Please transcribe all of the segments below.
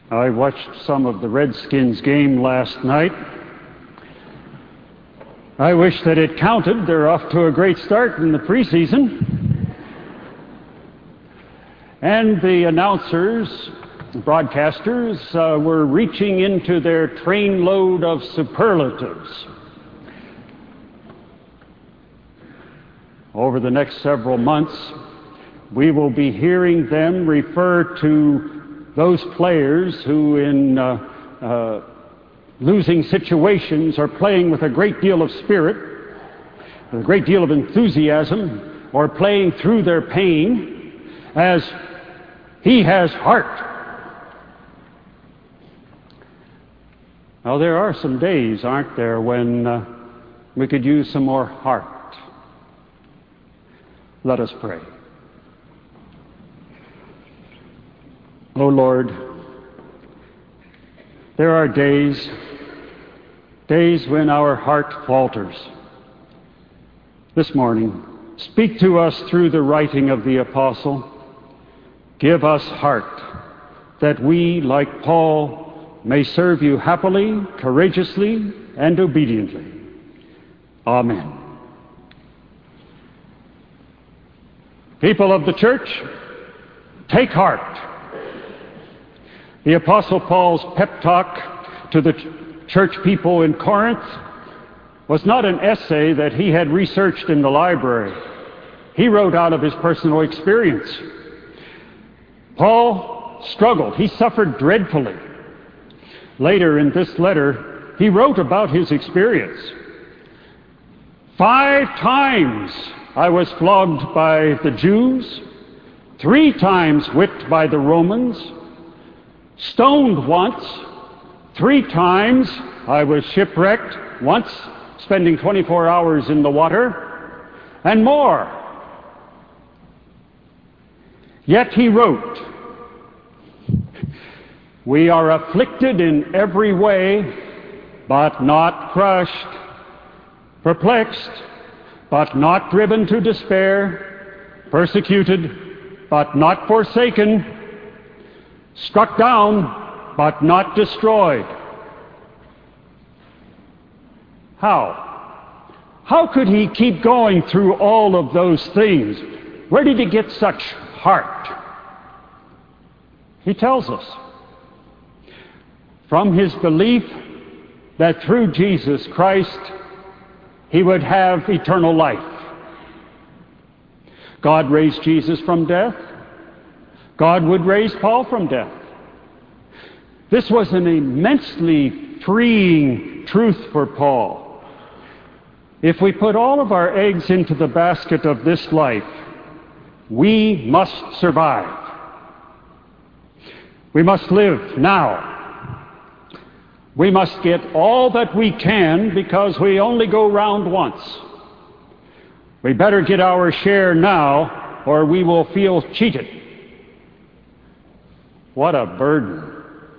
I watched some of the Redskins game last night. I wish that it counted. They're off to a great start in the preseason. And the announcers, broadcasters, were reaching into their trainload of superlatives. Over the next several months, we will be hearing them refer to those players who in losing situations are playing with a great deal of spirit, with a great deal of enthusiasm, or playing through their pain as he has heart. Now, there are some days, aren't there, when we could use some more heart. Let us pray. Oh Lord, there are days when our heart falters. This morning, speak to us through the writing of the apostle. Give us heart, that we, like Paul, may serve you happily, courageously, and obediently. Amen. People of the church, take heart. The Apostle Paul's pep talk to the church people in Corinth was not an essay that he had researched in the library. He wrote out of his personal experience. Paul struggled. He suffered dreadfully. Later in this letter, he wrote about his experience. 5 times I was flogged by the Jews, 3 times whipped by the Romans, stoned once, 3 times I was shipwrecked, once spending 24 hours in the water, and more. Yet he wrote, we are afflicted in every way, but not crushed, perplexed, but not driven to despair, persecuted, but not forsaken, struck down, but not destroyed. How? How could he keep going through all of those things? Where did he get such heart? He tells us. From his belief that through Jesus Christ he would have eternal life. God raised Jesus from death. God would raise Paul from death. This was an immensely freeing truth for Paul. If we put all of our eggs into the basket of this life, we must survive. We must live now. We must get all that we can because we only go round once. We better get our share now or we will feel cheated. What a burden.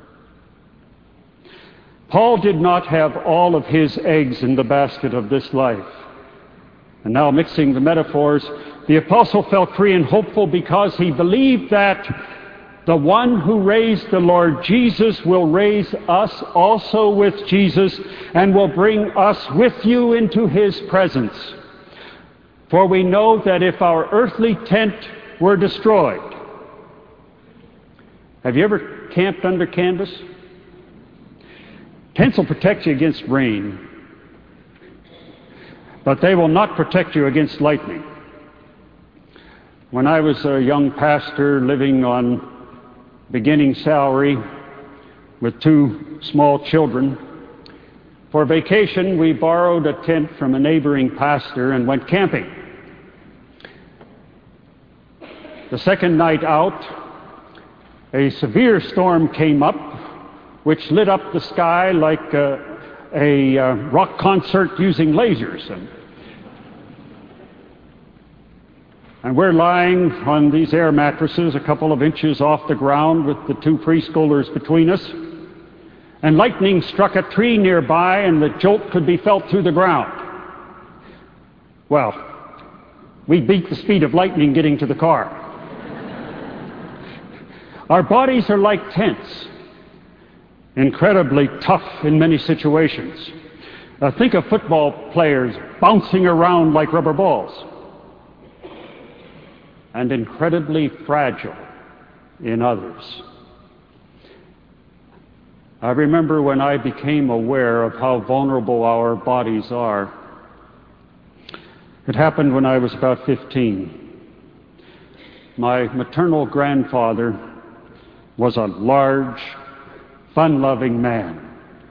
Paul did not have all of his eggs in the basket of this life. And now, mixing the metaphors, the apostle felt free and hopeful because he believed that the one who raised the Lord Jesus will raise us also with Jesus and will bring us with you into his presence. For we know that if our earthly tent were destroyed. Have you ever camped under canvas? Tents will protect you against rain, but they will not protect you against lightning. When I was a young pastor living on beginning salary with 2 small children, for vacation we borrowed a tent from a neighboring pastor and went camping. The second night out, a severe storm came up, which lit up the sky like a rock concert using lasers. And we're lying on these air mattresses a couple of inches off the ground with the 2 preschoolers between us. And lightning struck a tree nearby, and the jolt could be felt through the ground. Well, we beat the speed of lightning getting to the car. Our bodies are like tents. incredibly tough in many situations. Think of football players bouncing around like rubber balls, and incredibly fragile in others. I remember when I became aware of how vulnerable our bodies are. It happened when I was about 15. My maternal grandfather was a large, fun-loving man.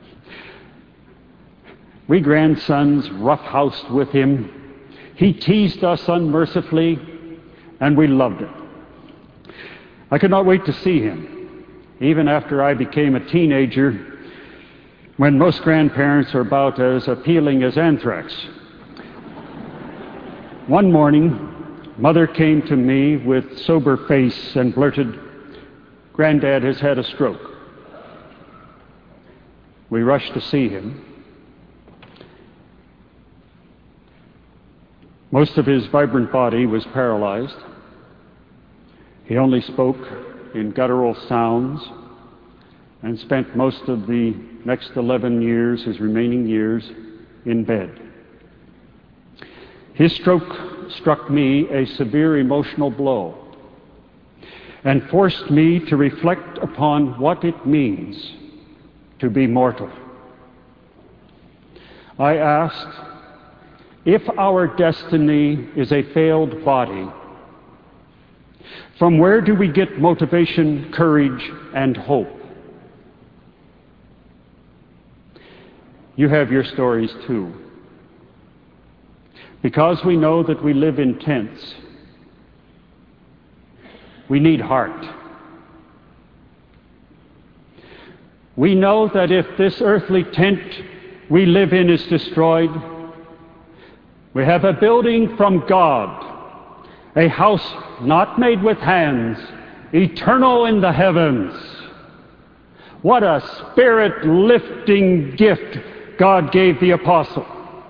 We grandsons roughhoused with him. He teased us unmercifully, and we loved it. I could not wait to see him, even after I became a teenager, when most grandparents are about as appealing as anthrax. One morning, Mother came to me with sober face and blurted, "Granddad has had a stroke." We rushed to see him. Most of his vibrant body was paralyzed. He only spoke in guttural sounds and spent most of the next 11 years, his remaining years, in bed. His stroke struck me a severe emotional blow and forced me to reflect upon what it means to be mortal. I asked, if our destiny is a failed body, from where do we get motivation, courage, and hope? You have your stories too. Because we know that we live in tents, we need heart. We know that if this earthly tent we live in is destroyed, we have a building from God, a house not made with hands, eternal in the heavens. What a spirit-lifting gift God gave the apostle.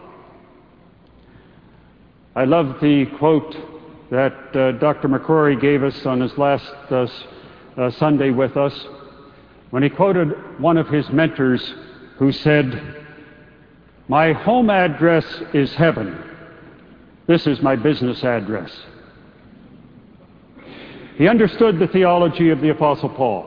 I love the quote that Dr. McCrory gave us on his last Sunday with us, when he quoted one of his mentors who said, "My home address is heaven. This is my business address." He understood the theology of the Apostle Paul.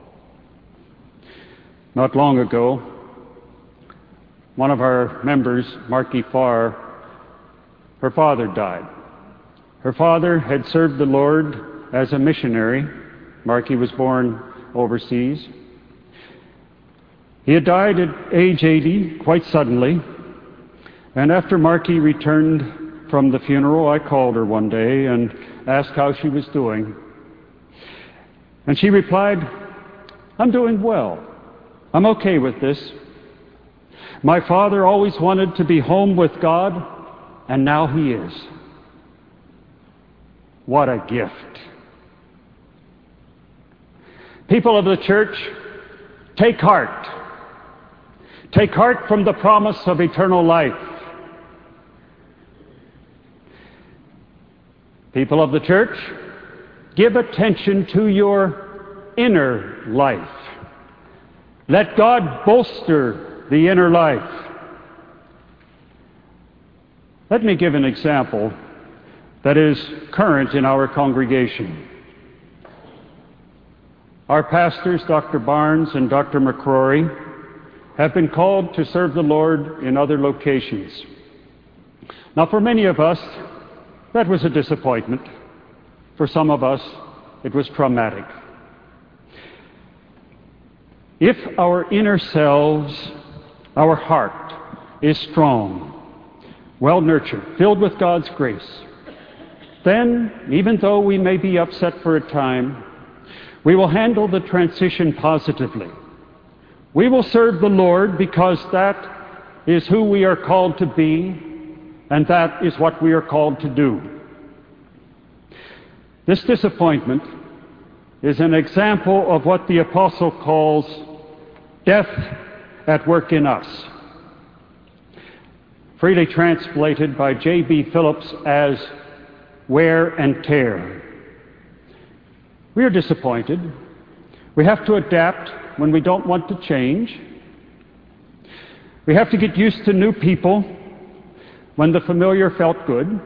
Not long ago, one of our members, Marky Farr, her father died. Her father had served the Lord as a missionary. Marky was born overseas. He had died at age 80, quite suddenly. And after Marky returned from the funeral, I called her one day and asked how she was doing. And she replied, "I'm doing well. I'm okay with this. My father always wanted to be home with God, and now he is." What a gift. People of the church, take heart. Take heart from the promise of eternal life. People of the church, give attention to your inner life. Let God bolster the inner life. Let me give an example that is current in our congregation. Our pastors, Dr. Barnes and Dr. McCrory, have been called to serve the Lord in other locations. Now, for many of us, that was a disappointment. For some of us, it was traumatic. If our inner selves, our heart, is strong, well-nurtured, filled with God's grace, then, even though we may be upset for a time, we will handle the transition positively. We will serve the Lord because that is who we are called to be, and that is what we are called to do. This disappointment is an example of what the apostle calls death at work in us, freely translated by J.B. Phillips as wear and tear. We are disappointed. We have to adapt, when we don't want to change. We have to get used to new people when the familiar felt good.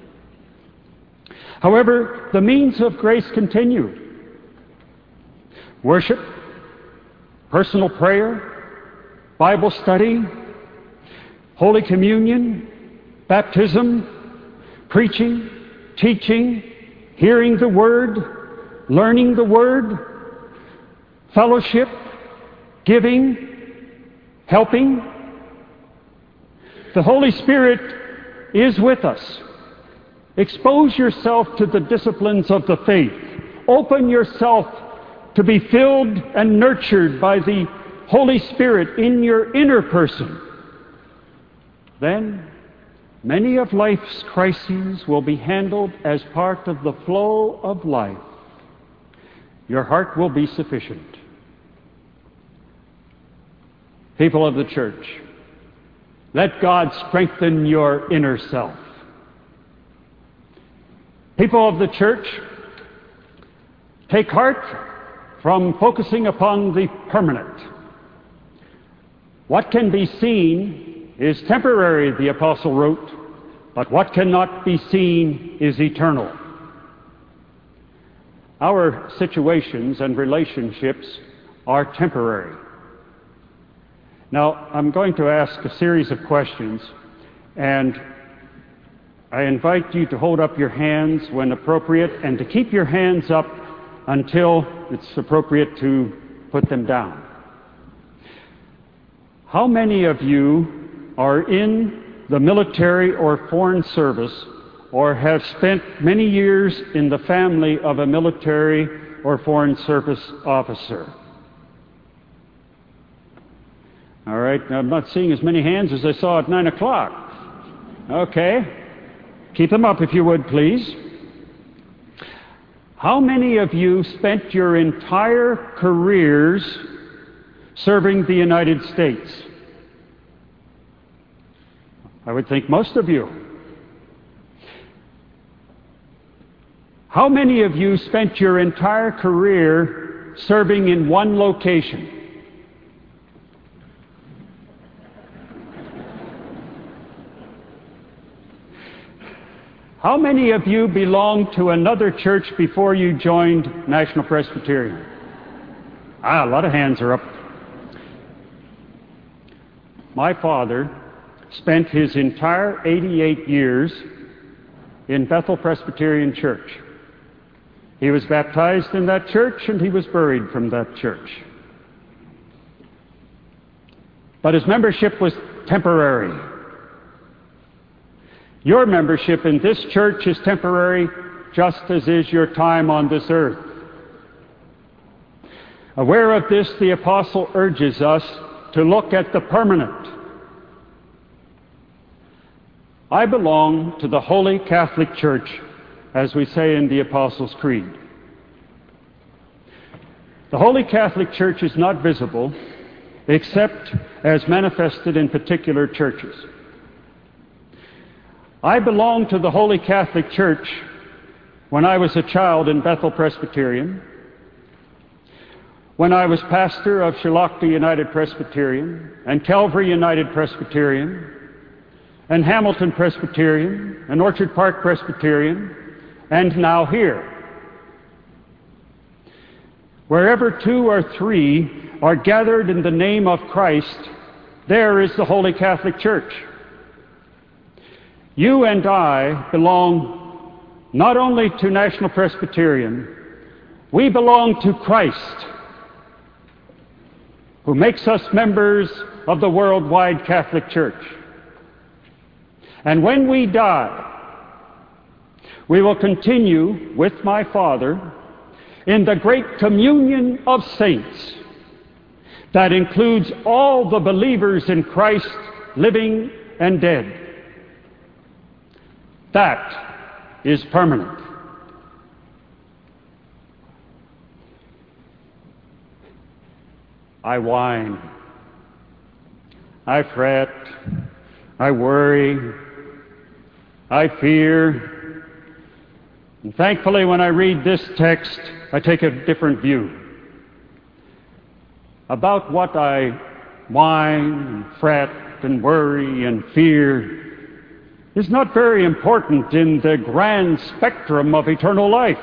However, the means of grace continue. Worship, personal prayer, Bible study, Holy Communion, baptism, preaching, teaching, hearing the Word, learning the Word, fellowship, giving, helping. The Holy Spirit is with us. Expose yourself to the disciplines of the faith. Open yourself to be filled and nurtured by the Holy Spirit in your inner person. Then, many of life's crises will be handled as part of the flow of life. Your heart will be sufficient. People of the church, let God strengthen your inner self. People of the church, take heart from focusing upon the permanent. What can be seen is temporary, the apostle wrote, but what cannot be seen is eternal. Our situations and relationships are temporary. Now, I'm going to ask a series of questions, and I invite you to hold up your hands when appropriate and to keep your hands up until it's appropriate to put them down. How many of you are in the military or foreign service or have spent many years in the family of a military or foreign service officer? All right, now I'm not seeing as many hands as I saw at 9 o'clock. Okay. Keep them up if you would, please. How many of you spent your entire careers serving the United States? I would think most of you. How many of you spent your entire career serving in one location? How many of you belonged to another church before you joined National Presbyterian? A lot of hands are up. My father spent his entire 88 years in Bethel Presbyterian Church. He was baptized in that church and he was buried from that church. But his membership was temporary. Your membership in this church is temporary, just as is your time on this earth. Aware of this, the apostle urges us to look at the permanent. I belong to the Holy Catholic Church, as we say in the Apostles' Creed. The Holy Catholic Church is not visible except as manifested in particular churches. I belonged to the Holy Catholic Church when I was a child in Bethel Presbyterian, when I was pastor of Shilakta United Presbyterian and Calvary United Presbyterian and Hamilton Presbyterian and Orchard Park Presbyterian, and now here. Wherever two or three are gathered in the name of Christ, there is the Holy Catholic Church. You and I belong not only to National Presbyterian, we belong to Christ, who makes us members of the worldwide Catholic Church. And when we die, we will continue with my Father in the great communion of saints that includes all the believers in Christ, living and dead. That is permanent. I whine, I fret, I worry, I fear. And thankfully, when I read this text, I take a different view. about what I whine and fret and worry and fear is not very important in the grand spectrum of eternal life.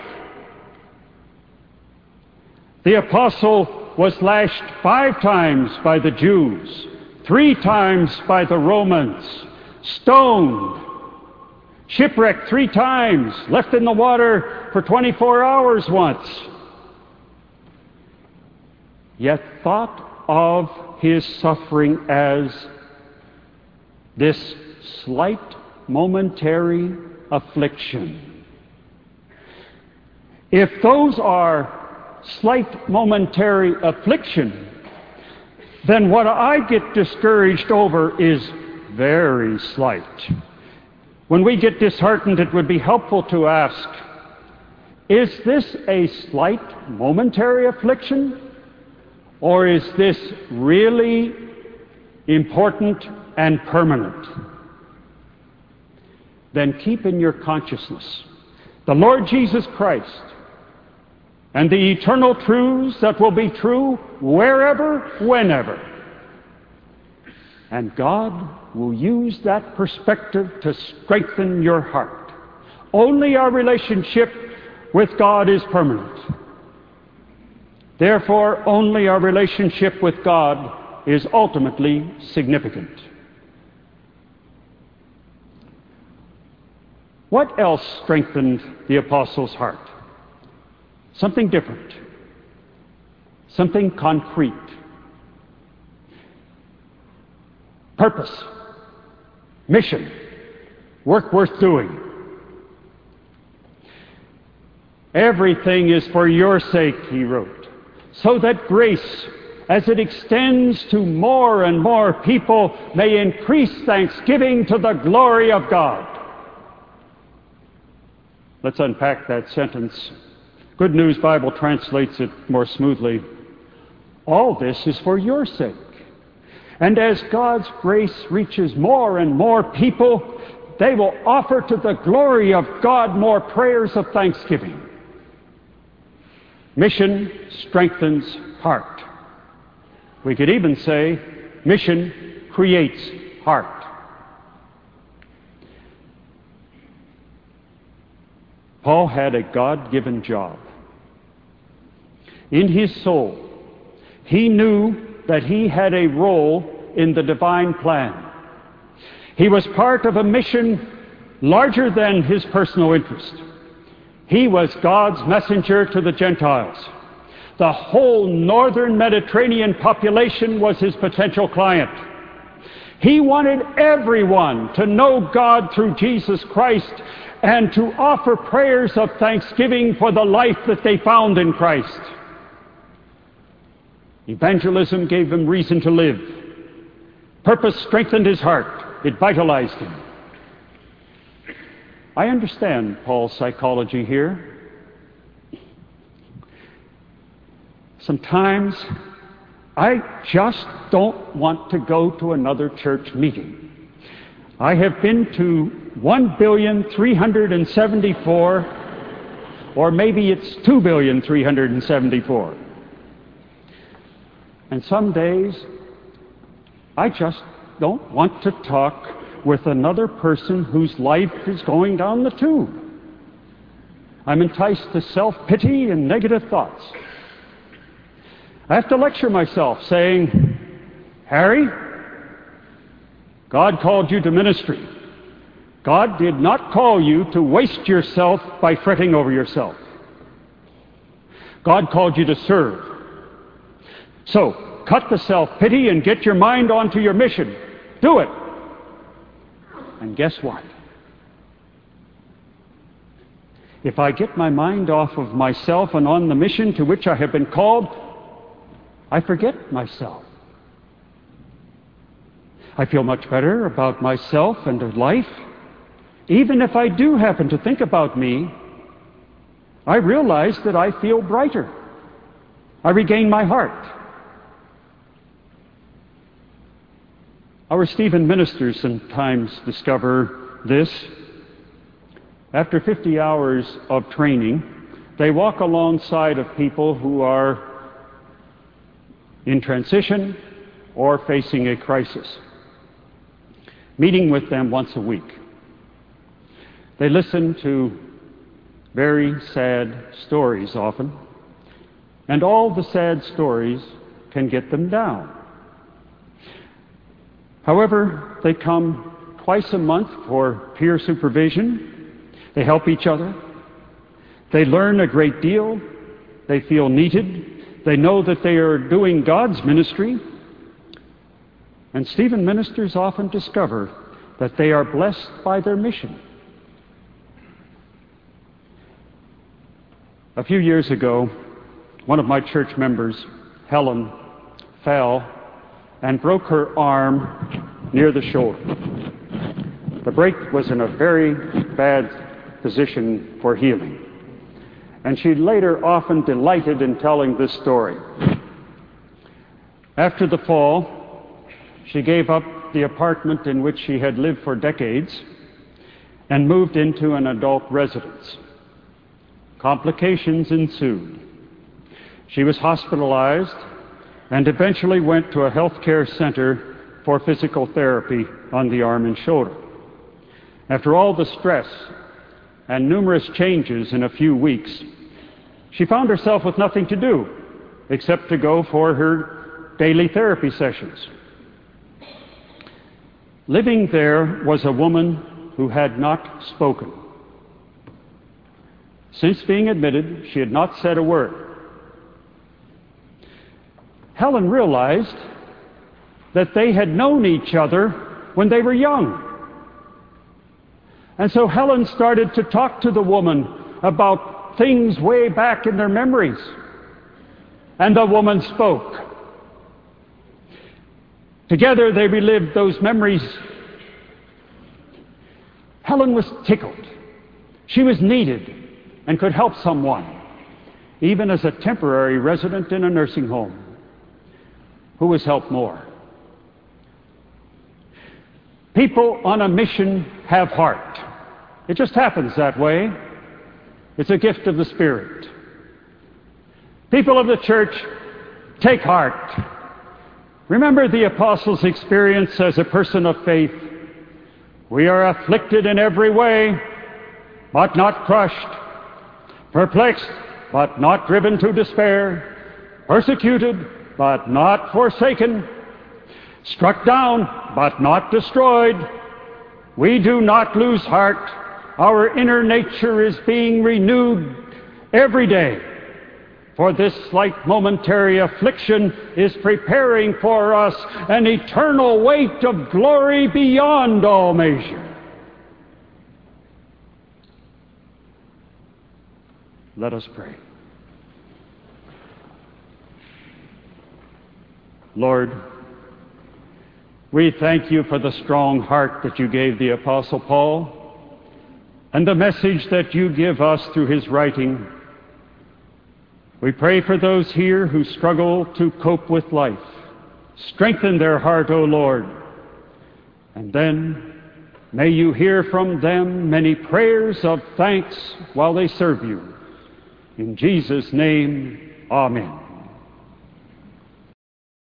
The apostle was lashed 5 times by the Jews, 3 times by the Romans, stoned, shipwrecked 3 times, left in the water for 24 hours once. Yet thought of his suffering as this slight momentary affliction. If those are slight momentary affliction, then what I get discouraged over is very slight. When we get disheartened, it would be helpful to ask, is this a slight momentary affliction? Or is this really important and permanent? Then keep in your consciousness the Lord Jesus Christ and the eternal truths that will be true wherever, whenever. And God will use that perspective to strengthen your heart. Only our relationship with God is permanent. Therefore, only our relationship with God is ultimately significant. What else strengthened the apostle's heart? Something different. Something concrete. Purpose. Mission. Work worth doing. Everything is for your sake, he wrote, so that grace, as it extends to more and more people, may increase thanksgiving to the glory of God. Let's unpack that sentence. Good News Bible translates it more smoothly. All this is for your sake. And as God's grace reaches more and more people, they will offer to the glory of God more prayers of thanksgiving. Mission strengthens heart. We could even say mission creates heart. Paul had a God-given job. In his soul, he knew that he had a role in the divine plan. He was part of a mission larger than his personal interest. He was God's messenger to the Gentiles. The whole northern Mediterranean population was his potential client. He wanted everyone to know God through Jesus Christ and to offer prayers of thanksgiving for the life that they found in Christ. Evangelism gave him reason to live. Purpose strengthened his heart. It vitalized him. I understand Paul's psychology here. Sometimes I just don't want to go to another church meeting. I have been to 1,374,000, or maybe it's 2,374,000. And some days, I just don't want to talk with another person whose life is going down the tube. I'm enticed to self-pity and negative thoughts. I have to lecture myself, saying, Harry, God called you to ministry. God did not call you to waste yourself by fretting over yourself. God called you to serve. So, cut the self-pity and get your mind onto your mission. Do it. And guess what? If I get my mind off of myself and on the mission to which I have been called, I forget myself. I feel much better about myself and of life. Even if I do happen to think about me, I realize that I feel brighter. I regain my heart. Our Stephen ministers sometimes discover this. After 50 hours of training, they walk alongside of people who are in transition or facing a crisis. Meeting with them once a week. They listen to very sad stories often, and all the sad stories can get them down. However, they come twice a month for peer supervision. They help each other. They learn a great deal. They feel needed. They know that they are doing God's ministry. And Stephen ministers often discover that they are blessed by their mission. A few years ago, one of my church members, Helen, fell and broke her arm near the shoulder. The break was in a very bad position for healing. And she later often delighted in telling this story. After the fall, she gave up the apartment in which she had lived for decades and moved into an adult residence. Complications ensued. She was hospitalized and eventually went to a healthcare center for physical therapy on the arm and shoulder. After all the stress and numerous changes in a few weeks, she found herself with nothing to do except to go for her daily therapy sessions. Living there was a woman who had not spoken. Since being admitted, she had not said a word. Helen realized that they had known each other when they were young. And so Helen started to talk to the woman about things way back in their memories. And the woman spoke. Together they relived those memories. Helen was tickled. She was needed and could help someone, even as a temporary resident in a nursing home. Who was helped more? People on a mission have heart. It just happens that way. It's a gift of the Spirit. People of the church, take heart. Remember the apostles' experience as a person of faith. We are afflicted in every way, but not crushed. Perplexed, but not driven to despair. Persecuted, but not forsaken. Struck down, but not destroyed. We do not lose heart. Our inner nature is being renewed every day. For this slight momentary affliction is preparing for us an eternal weight of glory beyond all measure. Let us pray. Lord, we thank you for the strong heart that you gave the Apostle Paul and the message that you give us through his writing. We pray for those here who struggle to cope with life. Strengthen their heart, O Lord. And then may you hear from them many prayers of thanks while they serve you. In Jesus' name, amen.